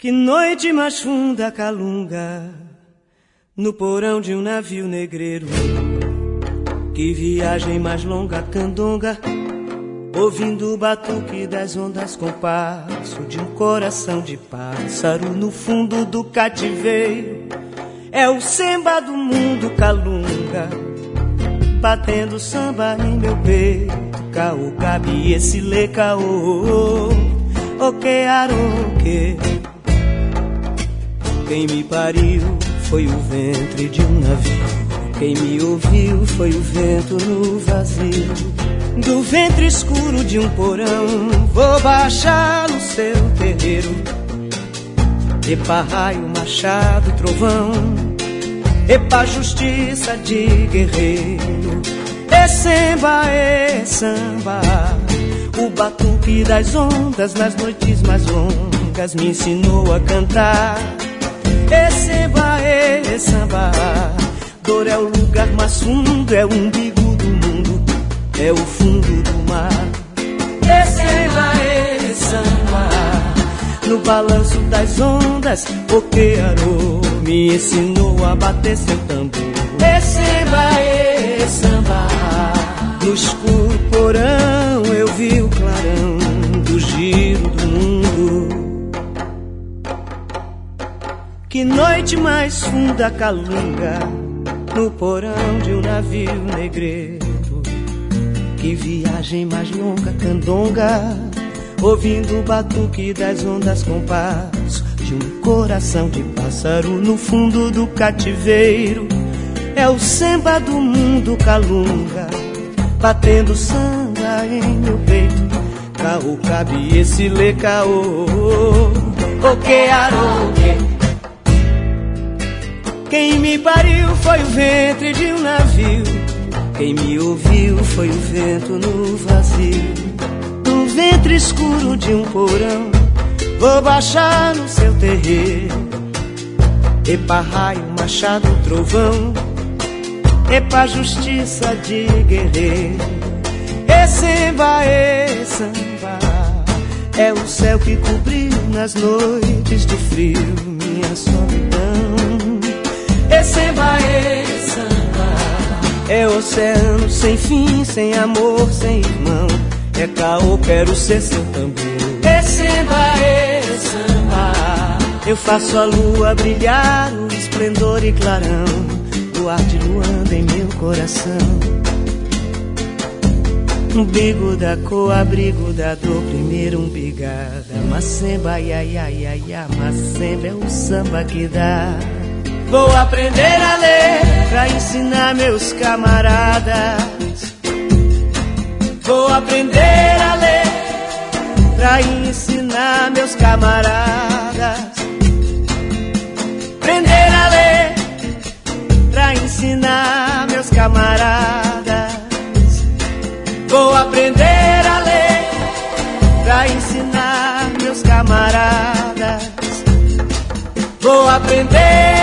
Que noite mais funda calunga no porão de um navio negreiro. Que viagem mais longa candonga, ouvindo o batuque das ondas com passo de um coração de pássaro no fundo do cativeiro. É o samba do mundo calunga, batendo samba em meu peito. Caô, cabe esse lê caô, o que aroque. Quem me pariu foi o ventre de um navio, quem me ouviu foi o vento no vazio. Do ventre escuro de um porão vou baixar no seu terreiro. Epa raio, machado, trovão, epa justiça de guerreiro. É samba, o batuque das ondas nas noites mais longas me ensinou a cantar. É samba, dor é o lugar mais fundo, é o umbigo do mundo, é o fundo do mar. É samba, no balanço das ondas, o que arou me ensinou a bater seu tambor. É samba, no escuro porão eu vi o clarão do giro do mundo. Que noite mais funda calunga no porão de um navio negreiro. Que viagem mais longa candonga, ouvindo o batuque das ondas com passo de um coração de pássaro no fundo do cativeiro. É o samba do mundo calunga, batendo samba em meu peito. Caô, cabe esse lê caô, o que aroque. Quem me pariu foi o ventre de um navio, quem me ouviu foi o vento no vazio. Do ventre escuro de um porão vou baixar no seu terreiro. Epa raio, machado, trovão, epa justiça de guerreiro. É samba, é o céu que cobriu nas noites de frio minha solidão. É samba, é oceano sem fim, sem amor, sem irmão. É caô, quero ser seu tambor. É samba, eu faço a lua brilhar, o esplendor e clarão do ar de luanda em meu coração. Umbigo da cor, abrigo da dor, primeiro umbigada. Macemba, ia, macemba é o samba que dá. Vou aprender a ler pra ensinar meus camaradas. Vou aprender a ler pra ensinar meus camaradas. Aprender a ler pra ensinar meus camaradas. Vou aprender a ler pra ensinar meus camaradas. Vou aprender